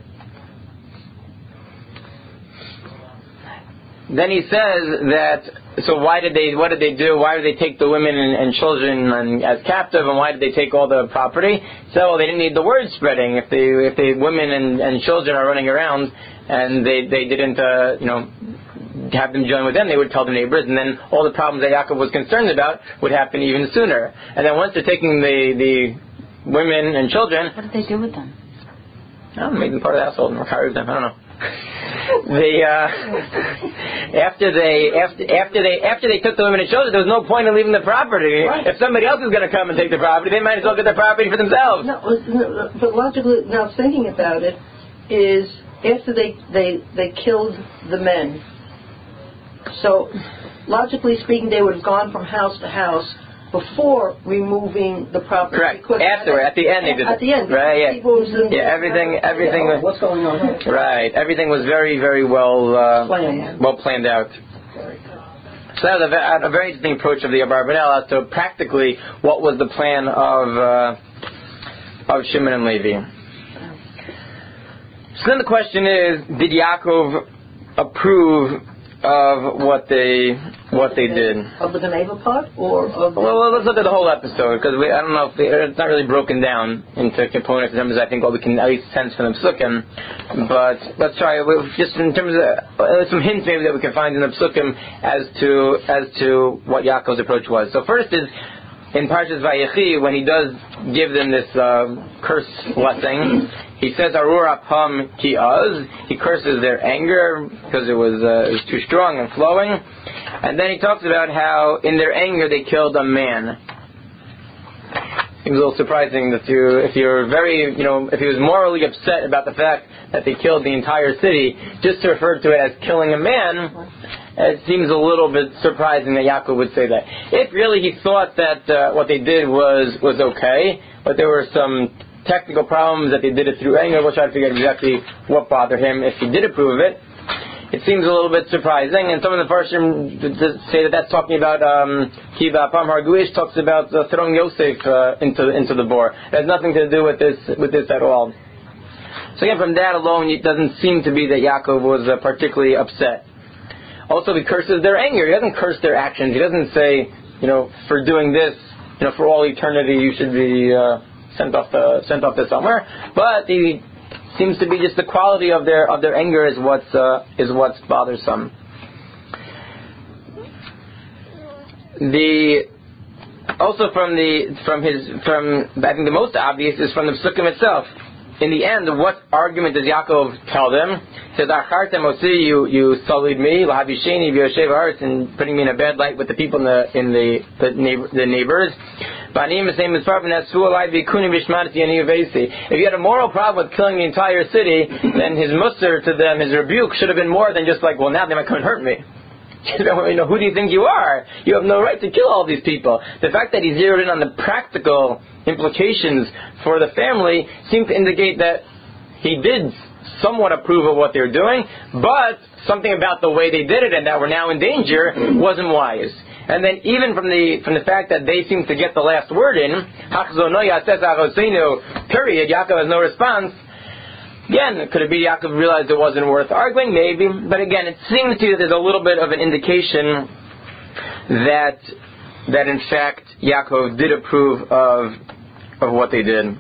Then he says that so why did they? What did they do? Why did they take the women and, and children and, as captive? And why did they take all the property? So well, they didn't need the word spreading. If they if the women and, and children are running around and they they didn't uh, you know have them join with them, they would tell the neighbors, and then all the problems that Yaakov was concerned about would happen even sooner. And then once they're taking the the women and children, what did they do with them? I don't know, made them part of the household and retired them. I don't know. They uh, after they after after they after they took the women and children, there was no point in leaving the property. Right. If somebody else is going to come and take the property, they might as well get the property for themselves. No, no, but logically, now thinking about it, is after they they they killed the men. So, logically speaking, they would have gone from house to house before removing the property. Correct. After, at the end, they did. At the end, right? Yeah. Yeah. Everything, everything. Yeah, what's going on? Right. Everything was very, very well, uh, planned. well planned out. So that was a, a very interesting approach of the Abarbanel as to practically what was the plan of uh, of Shimon and Levi. So then the question is, did Yaakov approve of what they what they did? Of the Geneva part, or of the... Well, let's look at the whole episode, because I don't know if they, it's not really broken down into components in terms of, I think, what we can at least sense from the Psukim. But let's try just in terms of uh, some hints maybe that we can find in the Psukim as to as to what Yaakov's approach was. So first is in Parshas Vayechi, when he does give them this uh, curse blessing, he says Arur Apam Ki Az. He curses their anger because it was, uh, it was too strong and flowing. And then he talks about how in their anger they killed a man. Seems a little surprising that you, if you're very, you know, if he was morally upset about the fact that they killed the entire city, just to refer to it as killing a man, it seems a little bit surprising that Yaakov would say that. If really he thought that uh, what they did was was okay, but there were some technical problems that they did it through anger, we'll try to figure out exactly what bothered him if he did approve of it. It seems a little bit surprising, and some of the Farshim say that that's talking about Kiva Apam Harguish talks about uh, throwing Yosef uh, into into the bore. It has nothing to do with this with this at all. So again, from that alone, it doesn't seem to be that Yaakov was uh, particularly upset. Also, he curses their anger. He doesn't curse their actions. He doesn't say, you know, for doing this, you know, for all eternity, you should be uh, sent off to sent off to somewhere. But he seems to be just the quality of their of their anger is what's uh, is what's bothersome. The also from the from his from I think the most obvious is from the Psukim itself. In the end, what argument does Yaakov tell them? He says, "Achartem osi, you you sullied me, lahabisheni v'yoshev haaretz, and putting me in a bad light with the people in the in the the, neighbor, the neighbors. If you had a moral problem with killing the entire city, then his mussar to them, his rebuke, should have been more than just like, well, now they might come and hurt me. You know, who do you think you are? You have no right to kill all these people. The fact that he zeroed in on the practical implications for the family seemed to indicate that he did somewhat approve of what they were doing, but something about the way they did it and that were now in danger wasn't wise. And then even from the from the fact that they seem to get the last word in, period, Yaakov has no response. Again, could it be Yaakov realized it wasn't worth arguing? Maybe. But again, it seems to you that there's a little bit of an indication that that in fact Yaakov did approve of of what they did.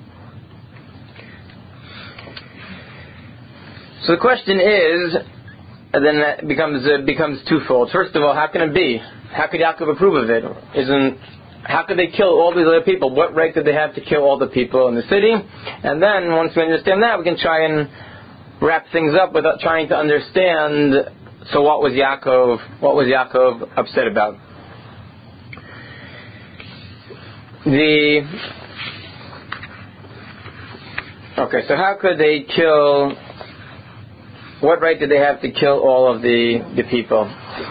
So the question is, and then that becomes uh, becomes twofold. First of all, how can it be? How could Yaakov approve of it? Isn't how could they kill all these other people? What right did they have to kill all the people in the city? And then once we understand that, we can try and wrap things up without trying to understand. So what was Yaakov? What was Yaakov upset about? The okay. So how could they kill? What right did they have to kill all of the the people?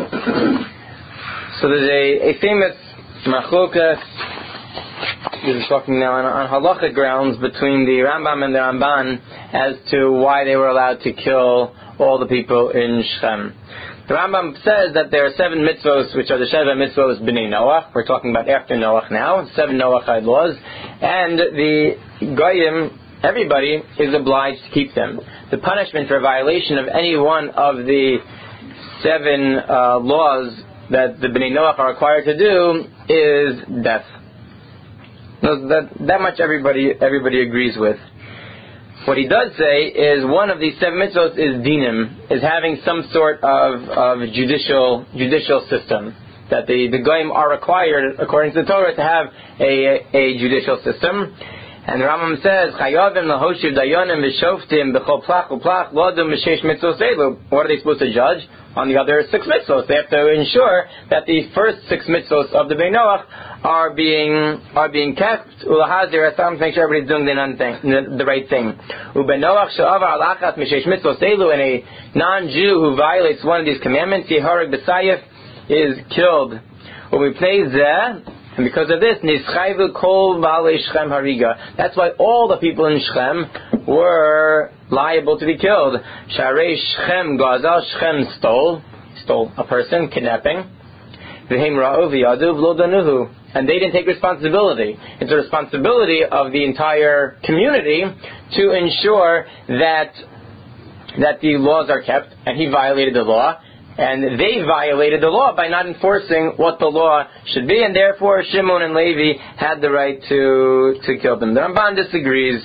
So there's a, a famous machlokas. This is talking now on, on halachic grounds between the Rambam and the Ramban as to why they were allowed to kill all the people in Shechem. The Rambam says that there are seven mitzvos, which are the Sheva mitzvos b'nei Noach. We're talking about after Noach now. Seven Noachide laws, and the Goyim, everybody, is obliged to keep them. The punishment for violation of any one of the seven uh, laws that the Bnei Noach are required to do is death. No, that that much everybody everybody agrees with. What he does say is one of these seven mitzvot is dinim, is having some sort of, of judicial judicial system. That the, the goyim are required, according to the Torah, to have a, a judicial system. And the Rambam says, Chayavim lahoshiv dayanim v'shoftim b'chol plach u'plach l'odum v'sheish mitzvos elu. What are they supposed to judge? On the other six mitzvos. They have to ensure that the first six mitzvos of the Bnei Noach are being are being kept. Ulahazir asam, to make sure everybody's doing the, the right thing. U'ben Noach she'avar alachas m'sheish mitzvos elu, and a non-Jew who violates one of these commandments, yehareg b'sayif, is killed. When we play zeh, and because of this, nischayvu kol baalei Shechem hariga. That's why all the people in Shechem were liable to be killed. Sharei Shechem gazal, Shechem stole, stole a person, kidnapping. V'hem ra'u v'yadu v'lo danuhu. And they didn't take responsibility. It's a responsibility of the entire community to ensure that that the laws are kept, and he violated the law. And they violated the law by not enforcing what the law should be, and therefore Shimon and Levi had the right to to kill them. The Ramban disagrees.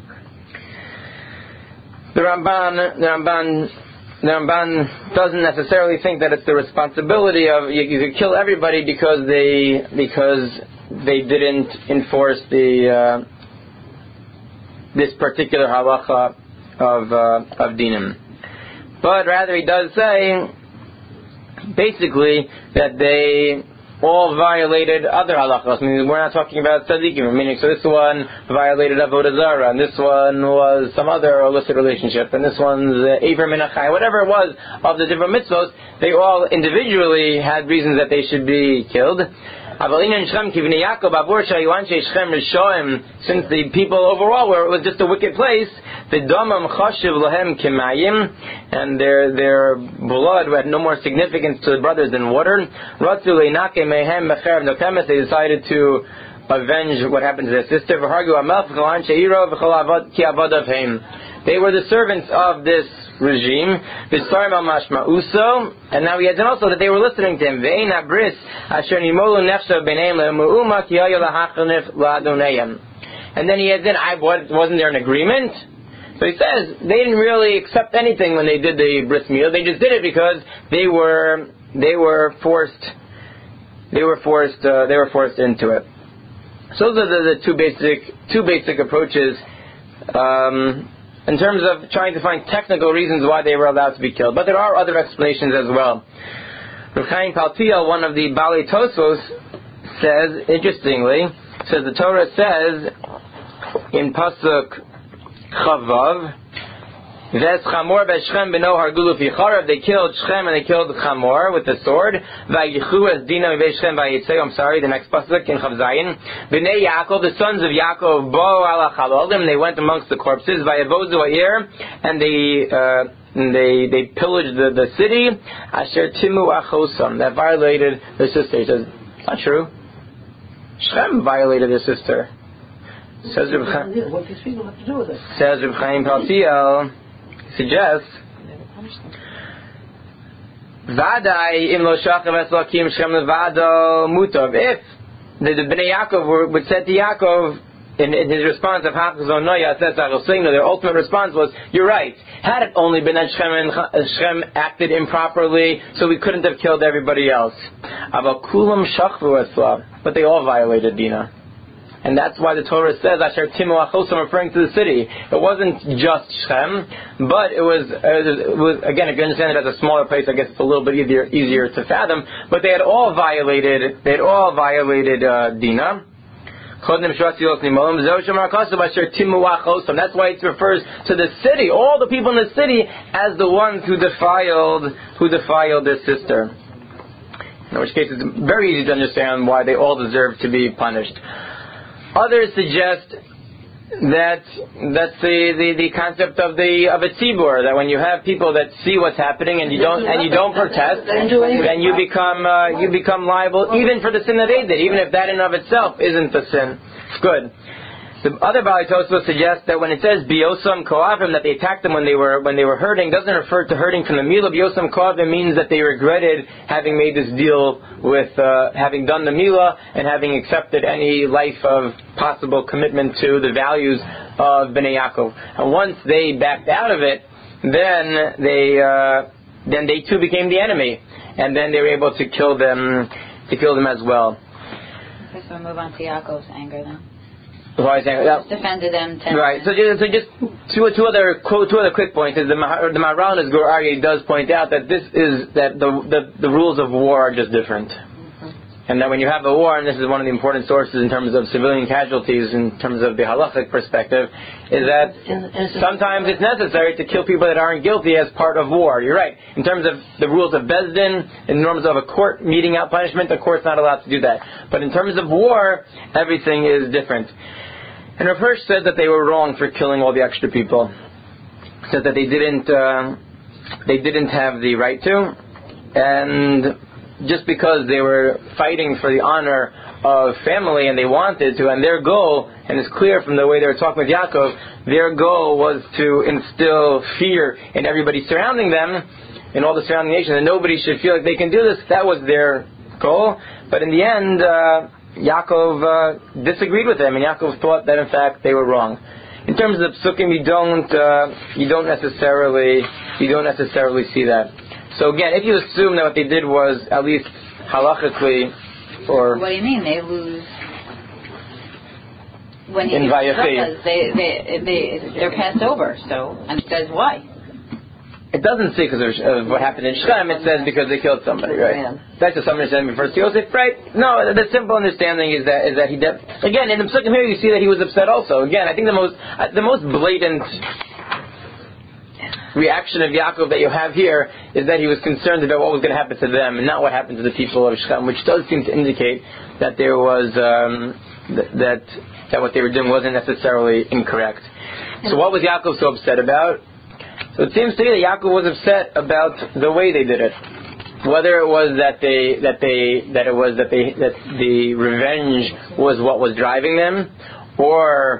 The Ramban, the Ramban, the Ramban doesn't necessarily think that it's the responsibility of you, you could kill everybody because they because they didn't enforce the uh, this particular halacha of uh, of dinim. But rather, he does say, basically, that they all violated other halachos. I mean, we're not talking about tzaddikim, meaning, so this one violated avodah zarah, and this one was some other illicit relationship, and this one's uh, Eiver Menachai, whatever it was of the different mitzvos, they all individually had reasons that they should be killed. Since the people overall were, it was just a wicked place, the damam chashiv lahem kimayim, and their their blood had no more significance to the brothers than water. They decided to avenge what happened to their sister. They were the servants of this regime, and now he adds also that they were listening to him. And then he adds in, I wasn't there an agreement? So he says they didn't really accept anything when they did the bris milah. They just did it because they were they were forced they were forced uh, they were forced into it. So those are the, the two basic two basic approaches. Um, in terms of trying to find technical reasons why they were allowed to be killed. But there are other explanations as well. Rav Chaim Paltiel, one of the Balei Tosfos, says, interestingly, says the Torah says in Pasuk Chavav, Ves Chamor B'Shechem B'no Hargulu Ficharav, they killed Shechem and they killed Chamor with the sword. Vayichu Es Dina V'Shechem Vayitzei, I'm sorry, the next pasuk in Chav Zayin. B'nei Yaakov, the sons of Yaakov, Bo Ala Chalolim, they went amongst the corpses. Vayevozu Ha'ir, and they uh, they they pillaged the, the city. Asher Timu Achosam, that violated their sister. He says, it's not true. Shechem violated his sister. Says Reb Chaim. What these people have to do with it? Says Reb Chaim Paltiel. Suggests Vadai im lo shachav es lakim Shem levado mutav. If the, the Bnei Yaakov were, would say to Yaakov in, in his response of Hachzon Noya says their ultimate response was, you're right. Had it only been that Shem and Shem acted improperly, so we couldn't have killed everybody else. Aval kulam shachvu esla, but they all violated Dina. And that's why the Torah says, Asher Timu Achosam, referring to the city. It wasn't just Shechem, but it was, it was, again, if you understand it as a smaller place, I guess it's a little bit easier easier to fathom. But they had all violated, they had all violated uh, Dina. That's why it refers to the city, all the people in the city, as the ones who defiled, who defiled their sister. In which case, it's very easy to understand why they all deserve to be punished. Others suggest that that's the, the, the concept of the of a tzibur, that when you have people that see what's happening and you don't and you don't protest, then you become uh, you become liable even for the sin that they did, even if that in of itself isn't the sin. It's good. The other Bali Tosfos suggests that when it says Biosam Koavim, that they attacked them when they were when they were hurting, doesn't refer to hurting from the Milah. Biosam Koavim means that they regretted having made this deal with, uh, having done the Milah and having accepted any life of possible commitment to the values of Bnei Yaakov. And once they backed out of it, then they uh, then they too became the enemy, and then they were able to kill them to kill them as well. Okay, so we'll move on to Yaakov's anger then. Why is that? Yeah. Defended them. Ten right. So just, so just two, two other two other quick points is the the Maharal in his Gur Aryeh does point out that this is that the, the the rules of war are just different, mm-hmm. and that when you have a war, and this is one of the important sources in terms of civilian casualties, in terms of the halachic perspective, is that sometimes it's necessary to kill people that aren't guilty as part of war. You're right. In terms of the rules of Beis Din, in terms of a court meting out punishment, the court's not allowed to do that. But in terms of war, everything is different. And Rav Hirsch said that they were wrong for killing all the extra people. Said that they didn't, uh, they didn't have the right to, and just because they were fighting for the honor of family and they wanted to, and their goal, and it's clear from the way they were talking with Yaakov, their goal was to instill fear in everybody surrounding them, in all the surrounding nations, and nobody should feel like they can do this. That was their goal. But in the end, uh, Yaakov uh, disagreed with them, and Yaakov thought that in fact they were wrong. In terms of psukim, you don't uh, you don't necessarily you don't necessarily see that. So again, if you assume that what they did was at least halachically, or what do you mean they lose? When you in Vayechi, they they they they're passed over. So and it says why. It doesn't say because of what happened in Shechem. It says because they killed somebody, right? That's what somebody said before Yosef, right? No, the simple understanding is that is that he did. Again, in the Psukim here, you see that he was upset also. Again, I think the most uh, the most blatant reaction of Yaakov that you have here is that he was concerned about what was going to happen to them and not what happened to the people of Shechem, which does seem to indicate that there was um, th- that that what they were doing wasn't necessarily incorrect. So, what was Yaakov so upset about? So it seems to me that Yaakov was upset about the way they did it. Whether it was that they that they that it was that they that the revenge was what was driving them, or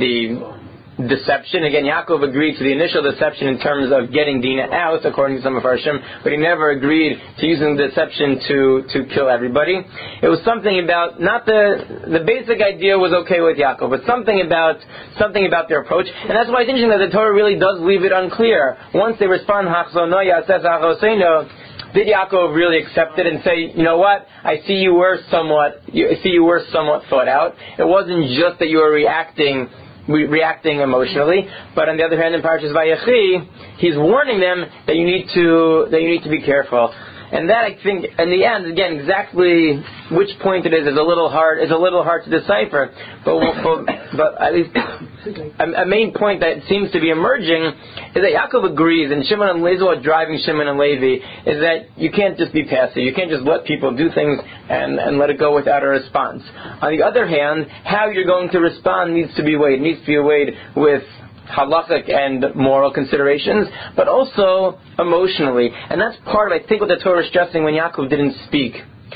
the deception. Again, Yaakov agreed to the initial deception in terms of getting Dinah out, according to some of our Shem, but he never agreed to using the deception to, to kill everybody. It was something about, not the the basic idea was okay with Yaakov, but something about something about their approach. And that's why it's interesting that the Torah really does leave it unclear. Once they respond, Hachzono Yaseh Hachoseno, did Yaakov really accept it and say, you know what, I see you were somewhat, I see you were somewhat thought out. It wasn't just that you were reacting reacting emotionally, but on the other hand, in Parashas Vayechi, he's warning them that you need to that you need to be careful. And that, I think, in the end, again, exactly which point it is is a little hard is a little hard to decipher. But but, but at least a, a main point that seems to be emerging is that Yaakov agrees, and Shimon and Levi, what driving Shimon and Levi is that you can't just be passive. You can't just let people do things and, and let it go without a response. On the other hand, how you're going to respond needs to be weighed. It needs to be weighed with halachic and moral considerations, but also emotionally. And that's part of, I think, what the Torah is stressing when Yaakov didn't speak.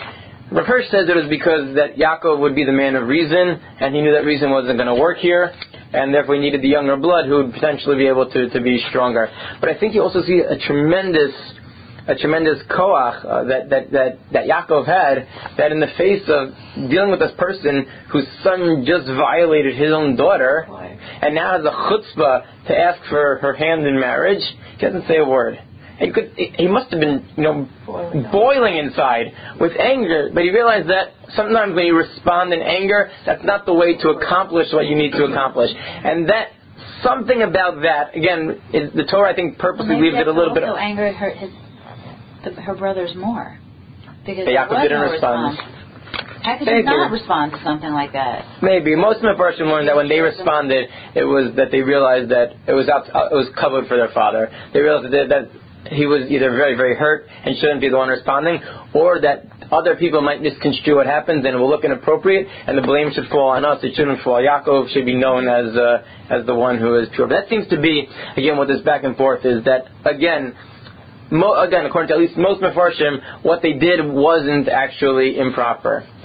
Rav Hirsch says it was because that Yaakov would be the man of reason, and he knew that reason wasn't going to work here, and therefore he needed the younger blood who would potentially be able to, to be stronger. But I think you also see a tremendous a tremendous koach uh, that, that, that, that Yaakov had, that in the face of dealing with this person whose son just violated his own daughter, and now has a chutzpah to ask for her hand in marriage, he doesn't say a word. He, could, he must have been, you know, boiling, boiling inside with anger, but he realized that sometimes when you respond in anger, that's not the way to accomplish what you need to accomplish. And that, something about that, again, is, the Torah, I think, purposely well, leaves it a little bit... also angered her, his, the, her brothers more. Because Yaakov didn't no respond. Response. How could you not respond to something like that? Maybe. Most of the Mepharshim learned that when they responded, it was that they realized that it was out, it was covered for their father. They realized that, that he was either very, very hurt and shouldn't be the one responding, or that other people might misconstrue what happens and it will look inappropriate, and the blame should fall on us. It shouldn't fall. Yaakov should be known as uh, as the one who is pure. But that seems to be, again, what this back and forth is, that, again, Mo, again, according to at least most Mepharshim, what they did wasn't actually improper.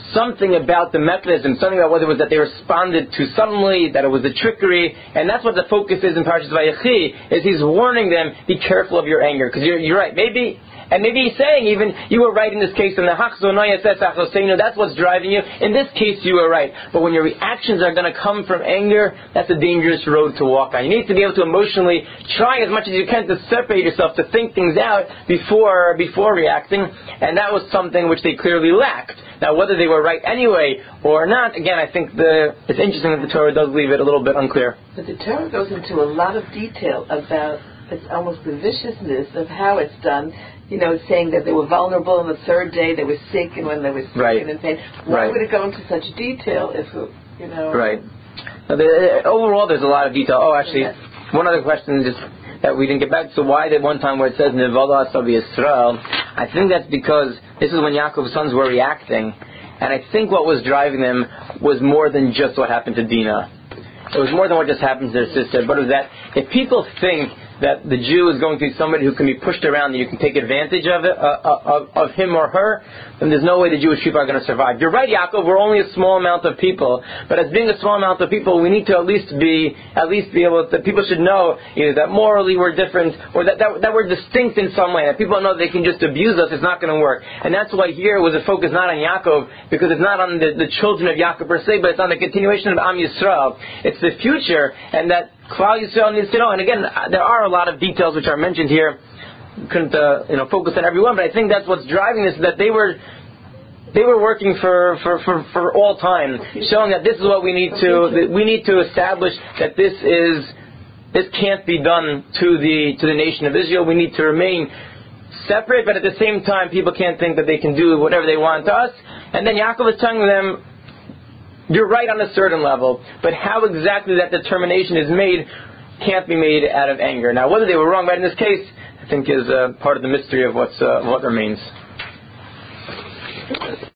something about the mechanism, something about whether it was that they responded too suddenly, that it was the trickery, and that's what the focus is in Parshas Vayechi, is he's warning them, be careful of your anger, because you're, you're right, maybe, and maybe he's saying even, you were right in this case, in the Hachzonoya says Achosenu, that's what's driving you, in this case you were right, but when your reactions are going to come from anger, that's a dangerous road to walk on. You need to be able to emotionally try as much as you can to separate yourself, to think things out before, before reacting, and that was something which they clearly lacked. Now, whether they were right anyway or not, again, I think the it's interesting that the Torah does leave it a little bit unclear. But the Torah goes into a lot of detail about it's almost the viciousness of how it's done. You know, saying that they were vulnerable on the third day, they were sick, and when they were sick right. and in pain. Why right. would it go into such detail if, you know... Right. Now, the, overall, there's a lot of detail. Oh, actually, yeah. one other question just that we didn't get back to. So why did one time where it says Nevala Asavi Yisrael, I think that's because this is when Yaakov's sons were reacting, and I think what was driving them was more than just what happened to Dinah. It was more than what just happened to their sister, but it was that if people think that the Jew is going to be somebody who can be pushed around, that you can take advantage of it, uh, of, of him or her, then there's no way the Jewish people are going to survive. You're right, Yaakov, we're only a small amount of people, but as being a small amount of people, we need to at least be, at least be able to, people should know either that morally we're different, or that, that, that we're distinct in some way, that people know they can just abuse us, it's not going to work. And that's why here was a focus not on Yaakov, because it's not on the, the children of Yaakov per se, but it's on the continuation of Am Yisrael. It's the future, and that Klal Yisrael needs to know. And again, there are a lot of details which are mentioned here. Couldn't uh, you know focus on everyone, but I think that's what's driving this. That they were they were working for, for, for, for all time, showing that this is what we need to that we need to establish, that this is this can't be done to the to the nation of Israel. We need to remain separate, but at the same time, people can't think that they can do whatever they want to us. And then Yaakov is telling them, you're right on a certain level, but how exactly that determination is made can't be made out of anger. Now, whether they were wrong right in this case, I think is uh, part of the mystery of what's uh, what remains.